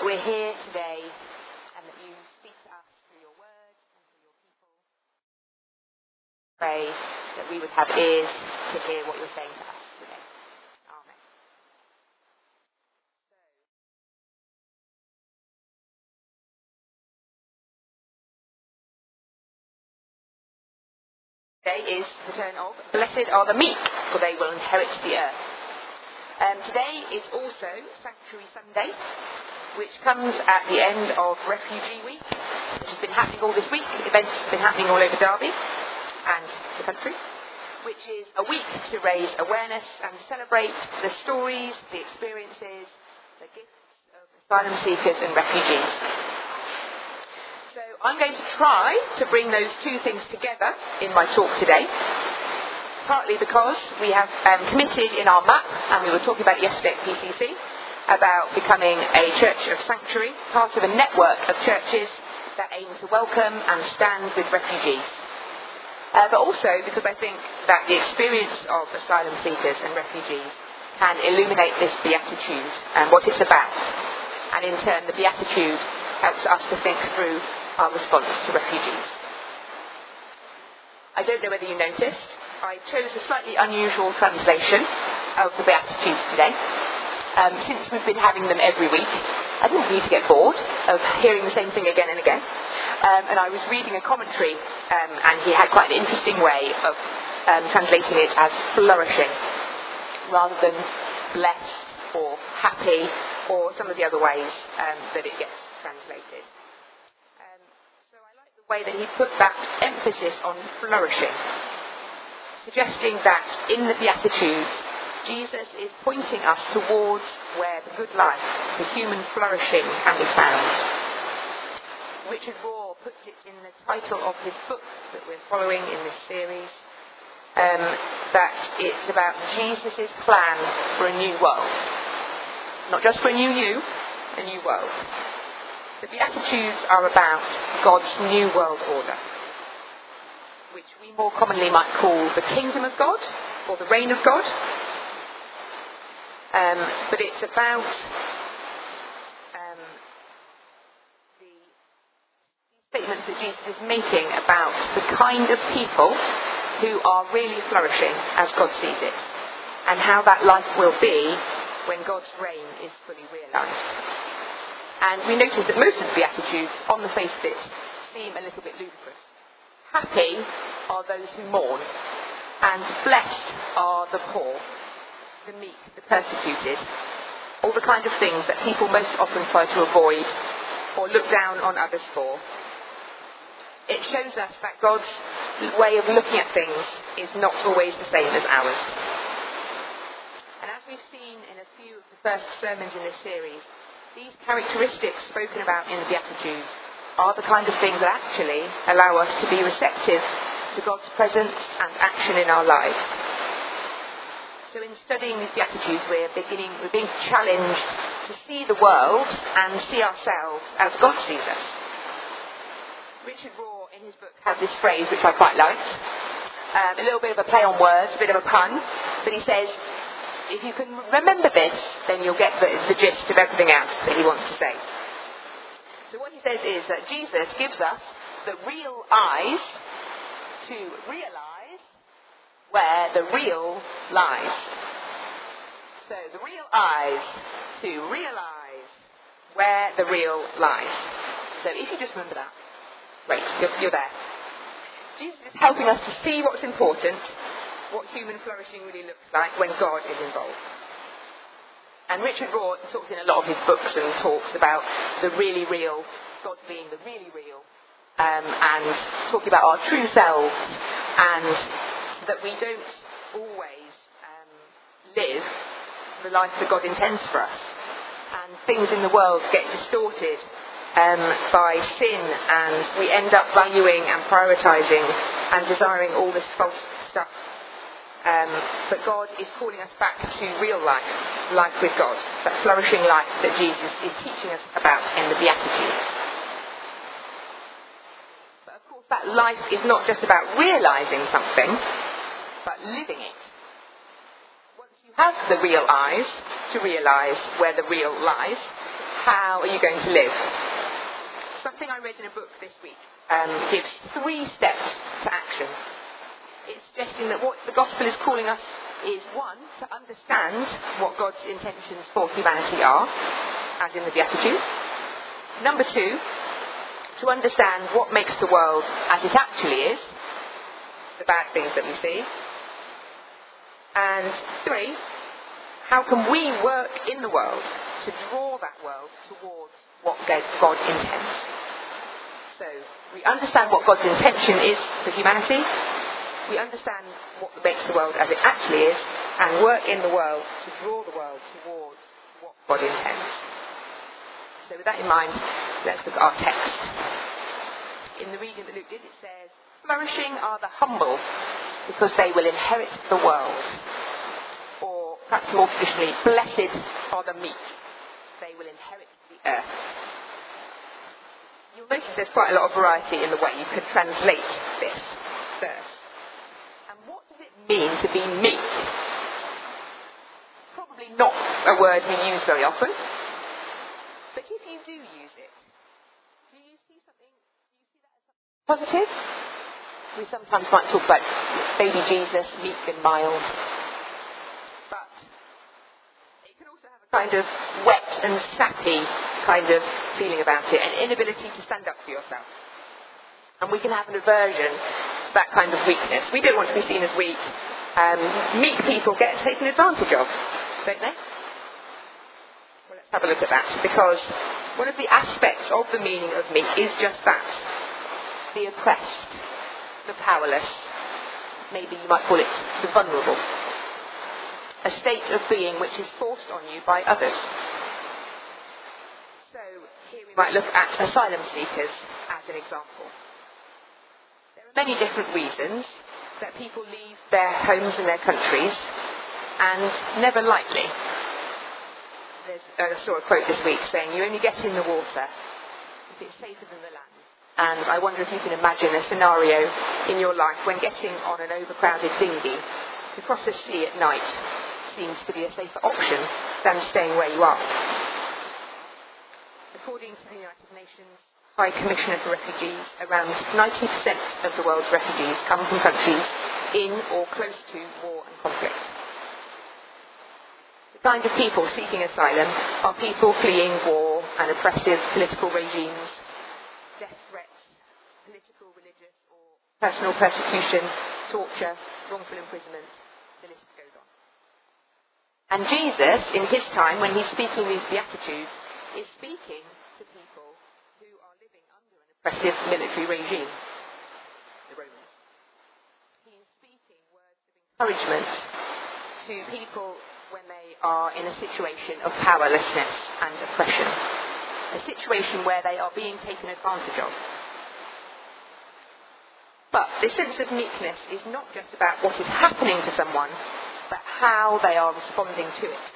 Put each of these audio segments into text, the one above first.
we're here today and that you speak to us through your word and through your people. Pray that we would have ears to hear what you're saying to us today. Amen. Today is the turn of Blessed are the meek, for they will inherit the earth. Today is also Sanctuary Sunday, which comes at the end of Refugee Week, which has been happening all this week. Events have been happening all over Derby and the country, which is a week to raise awareness and celebrate the stories, the experiences, the gifts of asylum seekers and refugees. So I'm going to try to bring those two things together in my talk today, partly because we have committed in our map, and we were talking about it yesterday at PCC, about becoming a church of sanctuary, part of a network of churches that aim to welcome and stand with refugees. But also because I think that the experience of asylum seekers and refugees can illuminate this beatitude and what it's about. And in turn, the beatitude helps us to think through our response to refugees. I don't know whether you noticed, I chose a slightly unusual translation of the Beatitudes today. Since we've been having them every week, I didn't need to get bored of hearing the same thing again and again. And I was reading a commentary, and he had quite an interesting way of translating it as flourishing, rather than blessed or happy, or some of the other ways that it gets translated. So I like the way that he put that emphasis on flourishing, suggesting that in the Beatitudes, Jesus is pointing us towards where the good life, the human flourishing, can be found. Richard Rohr puts it in the title of his book that we're following in this series, that it's about Jesus' plan for a new world. Not just for a new you, a new world. The Beatitudes are about God's new world order, which we more commonly might call the kingdom of God, or the reign of God. But it's about the statements that Jesus is making about the kind of people who are really flourishing as God sees it, and how that life will be when God's reign is fully realised. And we notice that most of the Beatitudes, on the face of it, seem a little bit ludicrous. Happy are those who mourn, and blessed are the poor, the meek, the persecuted, all the kind of things that people most often try to avoid or look down on others for. It shows us that God's way of looking at things is not always the same as ours. And as we've seen in a few of the first sermons in this series, these characteristics spoken about in the Beatitudes are the kind of things that actually allow us to be receptive to God's presence and action in our lives. So in studying these Beatitudes, we're being challenged to see the world and see ourselves as God sees us. Richard Rohr, in his book, has this phrase which I quite liked. A little bit of a play on words, a bit of a pun, but he says, if you can remember this, then you'll get the gist of everything else that he wants to say. So what he says is that Jesus gives us the real eyes to realise where the real lies. So the real eyes to realise where the real lies. So if you just remember that, great, you're there. Jesus is helping us to see what's important, what human flourishing really looks like when God is involved. And Richard Rohr talks in a lot of his books and talks about the really real, God being the really real, and talking about our true selves, and that we don't always live the life that God intends for us. And things in the world get distorted by sin, and we end up valuing and prioritising and desiring all this false stuff. But God is calling us back to real life, life with God, that flourishing life that Jesus is teaching us about in the Beatitudes. But of course that life is not just about realising something, but living it. Once you have the real eyes to realise where the real lies, how are you going to live? Something I read in a book this week gives 3 steps to action. It's suggesting that what the gospel is calling us is, 1, to understand what God's intentions for humanity are, as in the Beatitudes. Number 2, to understand what makes the world as it actually is, the bad things that we see. And 3, how can we work in the world to draw that world towards what God intends? So we understand what God's intention is for humanity, we understand what makes the world as it actually is, and work in the world to draw the world towards what God intends. So with that in mind, let's look at our text. In the reading that Luke did, it says, "Flourishing are the humble, because they will inherit the world." Or, perhaps more traditionally, "Blessed are the meek, they will inherit the earth." You'll notice there's quite a lot of variety in the way you could translate this verse. And what does it mean to be meek? Probably not a word we use very often. But if you do use it, do you see that as positive? We sometimes might talk about baby Jesus, meek and mild. But it can also have a kind of wet and sappy kind of feeling about it, an inability to stand up for yourself. And we can have an aversion to that kind of weakness. We don't want to be seen as weak. Meek people get taken advantage of, don't they? Well, let's have a look at that, because one of the aspects of the meaning of meek is just that. The oppressed, the powerless, maybe you might call it the vulnerable. A state of being which is forced on you by others. So here we might look at asylum seekers as an example. There are many different reasons that people leave their homes and their countries, and never lightly. I saw a quote this week saying, "You only get in the water if it's safer than the land." And I wonder if you can imagine a scenario in your life when getting on an overcrowded dinghy to cross the sea at night seems to be a safer option than staying where you are. According to the United Nations High Commissioner for Refugees, around 90% of the world's refugees come from countries in or close to war and conflict. The kind of people seeking asylum are people fleeing war and oppressive political regimes, death threats, political, religious or personal persecution, torture, wrongful imprisonment, the list goes on. And Jesus, in his time, when he's speaking these Beatitudes, is speaking to people who are living under an oppressive military regime, the Romans. He is speaking words of encouragement to people when they are in a situation of powerlessness and oppression, a situation where they are being taken advantage of. But this sense of meekness is not just about what is happening to someone, but how they are responding to it.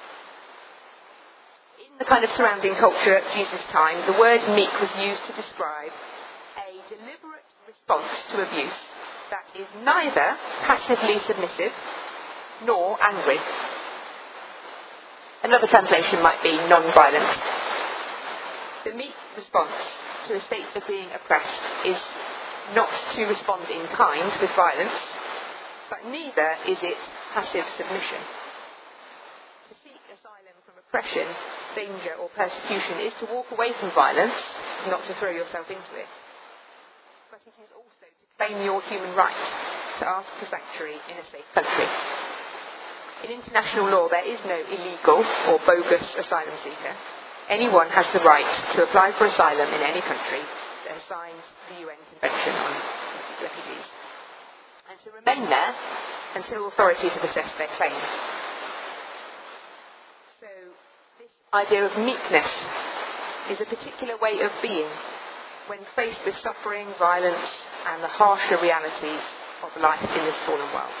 In the kind of surrounding culture at Jesus' time, the word meek was used to describe a deliberate response to abuse that is neither passively submissive nor angry. Another translation might be non-violent. The meek response to a state of being oppressed is not to respond in kind with violence, but neither is it passive submission. To seek asylum from oppression, danger or persecution is to walk away from violence, not to throw yourself into it. But it is also to claim your human right to ask for sanctuary in a safe country. In international law, there is no illegal or bogus asylum seeker. Anyone has the right to apply for asylum in any country that has signed the UN Convention on Refugees, and to remain there until authorities have assessed their claim. So this idea of meekness is a particular way of being when faced with suffering, violence, and the harsher realities of life in this fallen world.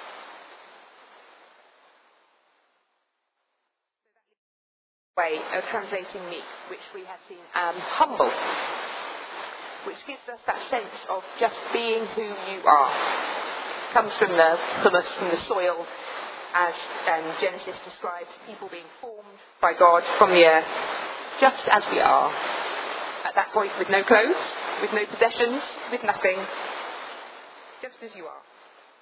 Way of translating meek, which we have seen as humble, which gives us that sense of just being who you are. It comes from the humus, from the soil, as Genesis describes people being formed by God from the earth just as we are, at that point with no clothes, with no possessions, with nothing, just as you are.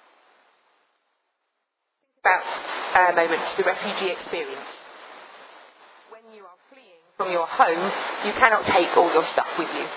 Think about a moment the refugee experience. When you are fleeing from your home, you cannot take all your stuff with you.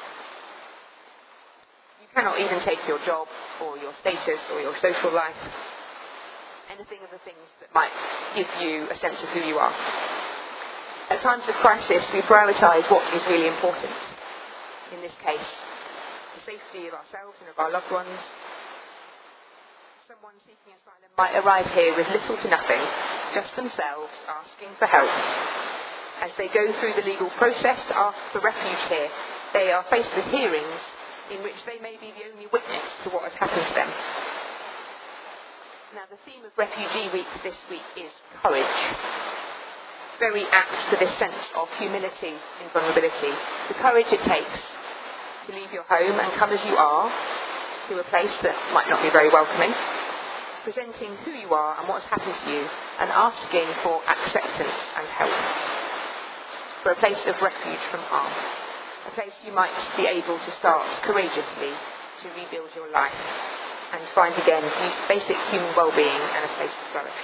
You cannot even take your job or your status or your social life, anything of the things that might give you a sense of who you are. At times of crisis, we prioritise what is really important. In this case, the safety of ourselves and of our loved ones. Someone seeking asylum might arrive here with little to nothing, just themselves asking for help. As they go through the legal process to ask for refuge here, they are faced with hearings in which they may be the only witness to what has happened to them. Now, the theme of Refugee Week this week is courage. Very apt for this sense of humility and vulnerability. The courage it takes to leave your home and come as you are to a place that might not be very welcoming, presenting who you are and what's happened to you, and asking for acceptance and help. For a place of refuge from harm. A place you might be able to start courageously to rebuild your life and find again basic human well-being and a place to flourish.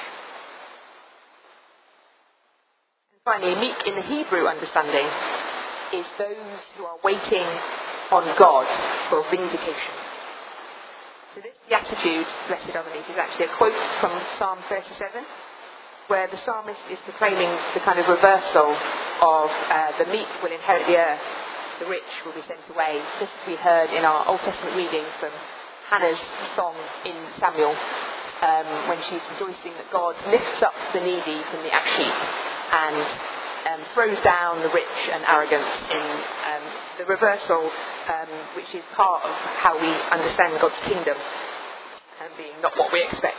And finally, meek in the Hebrew understanding is those who are waiting on God for vindication. So this beatitude, blessed are the meek, is actually a quote from Psalm 37, where the psalmist is proclaiming the kind of reversal of the meek will inherit the earth, the rich will be sent away, just as we heard in our Old Testament reading from Hannah's song in Samuel, when she's rejoicing that God lifts up the needy from the ash heap and throws down the rich and arrogant, in the reversal, which is part of how we understand God's kingdom, and being not what we expect.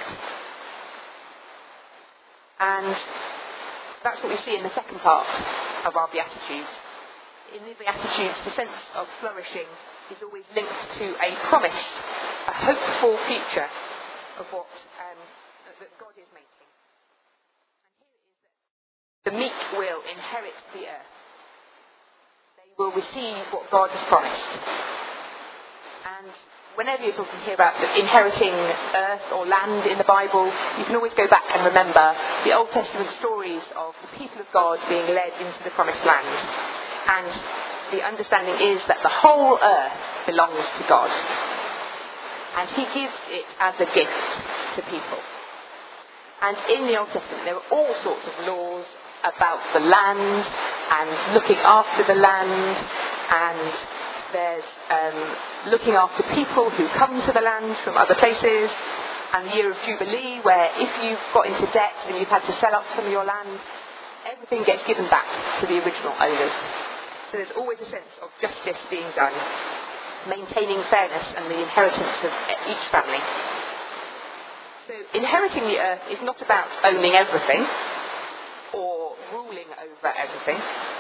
And that's what we see in the second part of our Beatitudes. In the Beatitudes, the sense of flourishing is always linked to a promise, a hopeful future of what that God is making. And here it is that the meek will inherit the earth. They will receive what God has promised. And whenever you're talking here about inheriting earth or land in the Bible, you can always go back and remember the Old Testament stories of the people of God being led into the promised land. And the understanding is that the whole earth belongs to God. And he gives it as a gift to people. And in the Old Testament there are all sorts of laws about the land and looking after the land, and there's looking after people who come to the land from other places, and the year of Jubilee, where if you've got into debt and you've had to sell up some of your land, everything gets given back to the original owners. So there's always a sense of justice being done, maintaining fairness and the inheritance of each family. So inheriting the earth is not about owning everything or ruling over everything.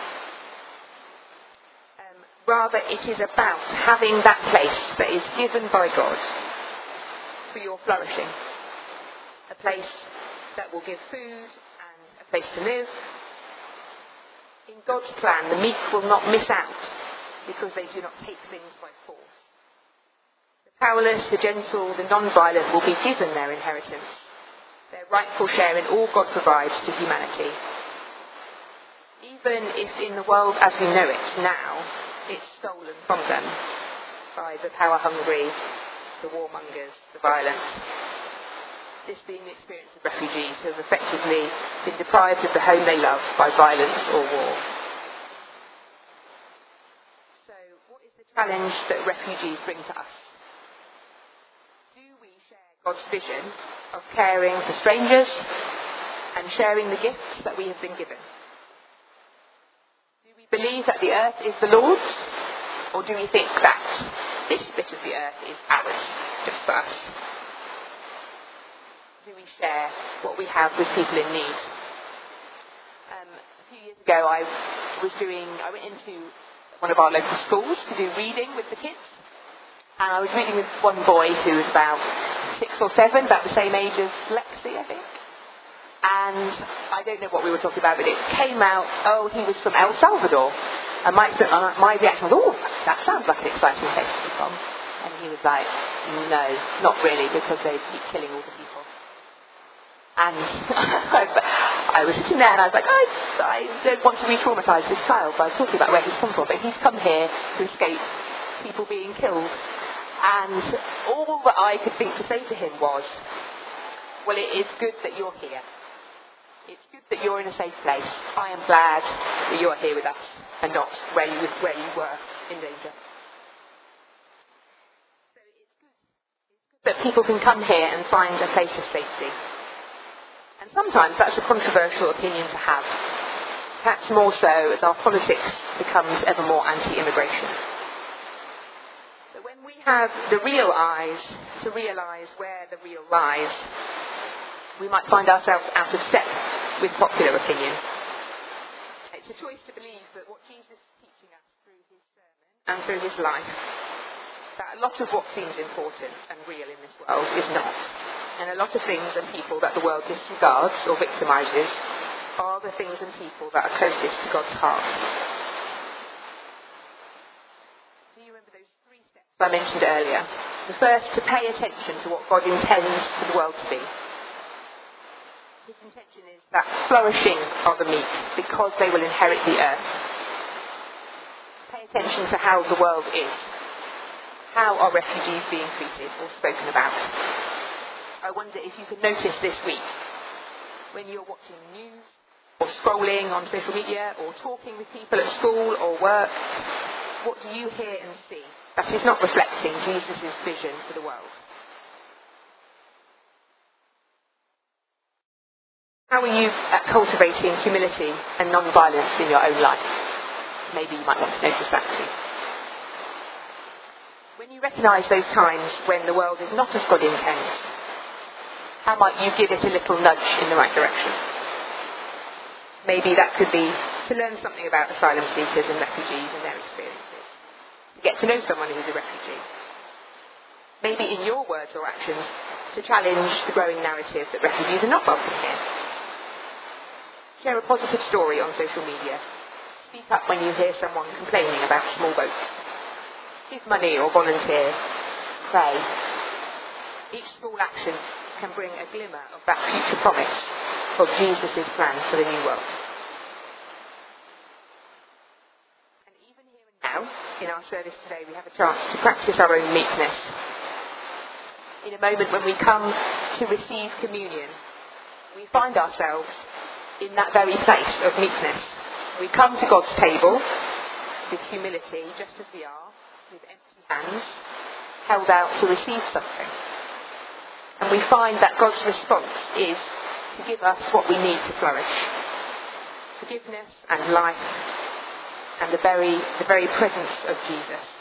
Rather, it is about having that place that is given by God for your flourishing. A place that will give food and a place to live. In God's plan, the meek will not miss out because they do not take things by force. The powerless, the gentle, the non-violent will be given their inheritance, their rightful share in all God provides to humanity. Even if in the world as we know it now, it's stolen from them by the power-hungry, the warmongers, the violent. This being the experience of refugees who have effectively been deprived of the home they love by violence or war. So, what is the challenge that refugees bring to us? Do we share God's vision of caring for strangers and sharing the gifts that we have been given? Do we believe that the earth is the Lord's, or do we think that this bit of the earth is ours, just for us? Do we share what we have with people in need? A few years ago I went into one of our local schools to do reading with the kids, and I was reading with one boy who was about 6 or 7, about the same age as Lexi, I think. And I don't know what we were talking about, but it came out, he was from El Salvador. And my reaction was, that sounds like an exciting place to be from. And he was like, no, not really, because they keep killing all the people. And I was sitting there and I was like, I don't want to re-traumatise this child by talking about where he's come from, but he's come here to escape people being killed. And all that I could think to say to him was, well, it is good that you're here. It's good that you're in a safe place. I am glad that you are here with us and not where you were in danger. So it's good that people can come here and find a place of safety. And sometimes that's a controversial opinion to have. Perhaps more so as our politics becomes ever more anti-immigration. But when we have the real eyes to realise where the real lies, we might find ourselves out of step with popular opinion. It's a choice to believe that what Jesus is teaching us through his sermon and through his life, that a lot of what seems important and real in this world is not. And a lot of things and people that the world disregards or victimises are the things and people that are closest to God's heart. Do you remember those 3 steps I mentioned earlier? The first, to pay attention to what God intends for the world to be. His intention is that flourishing of the meek because they will inherit the earth. Pay attention to how the world is. How are refugees being treated or spoken about? I wonder if you can notice this week, when you're watching the news, or scrolling on social media, or talking with people at school or work, what do you hear and see that is not reflecting Jesus' vision for the world? How are you at cultivating humility and non-violence in your own life? Maybe you might want to notice that too. When you recognise those times when the world is not as God intends, how might you give it a little nudge in the right direction? Maybe that could be to learn something about asylum seekers and refugees and their experiences. To get to know someone who's a refugee. Maybe in your words or actions, to challenge the growing narrative that refugees are not welcome here. Share a positive story on social media. Speak up when you hear someone complaining about small boats. Give money or volunteer. Pray. Each small action can bring a glimmer of that future promise of Jesus' plan for the new world. And even here and now, in our service today, we have a chance to practice our own meekness. In a moment when we come to receive communion, we find ourselves in that very place of meekness. We come to God's table with humility, just as we are, with empty hands, held out to receive something. And we find that God's response is to give us what we need to flourish. Forgiveness and life and the very presence of Jesus.